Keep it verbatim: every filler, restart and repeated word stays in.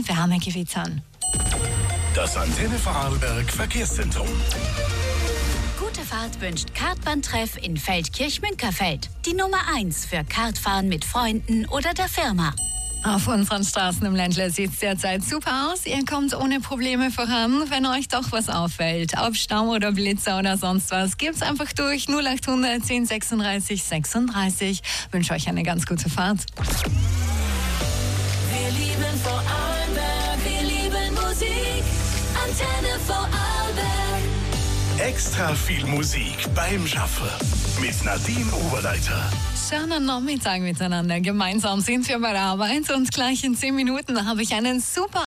von Wärmegewittern. Das Antenne Vorarlberg Verkehrszentrum. Gute Fahrt wünscht Kartbahntreff in Feldkirch-Münkerfeld. Die Nummer eins für Kartfahren mit Freunden oder der Firma. Auf unseren Straßen im Ländle sieht es derzeit super aus. Ihr kommt ohne Probleme voran. Wenn euch doch was auffällt, ob Stau oder Blitzer oder sonst was, gebt's einfach durch null achthundert zehn sechsunddreißig sechsunddreißig. Wünsche euch eine ganz gute Fahrt. Wir lieben Vorarlberg, wir lieben Musik. Antenne Vorarlberg. Extra viel Musik beim Schaffen mit Nadine Oberleiter. Schönen Nachmittag miteinander. Gemeinsam sind wir bei der Arbeit und gleich in zehn Minuten habe ich einen super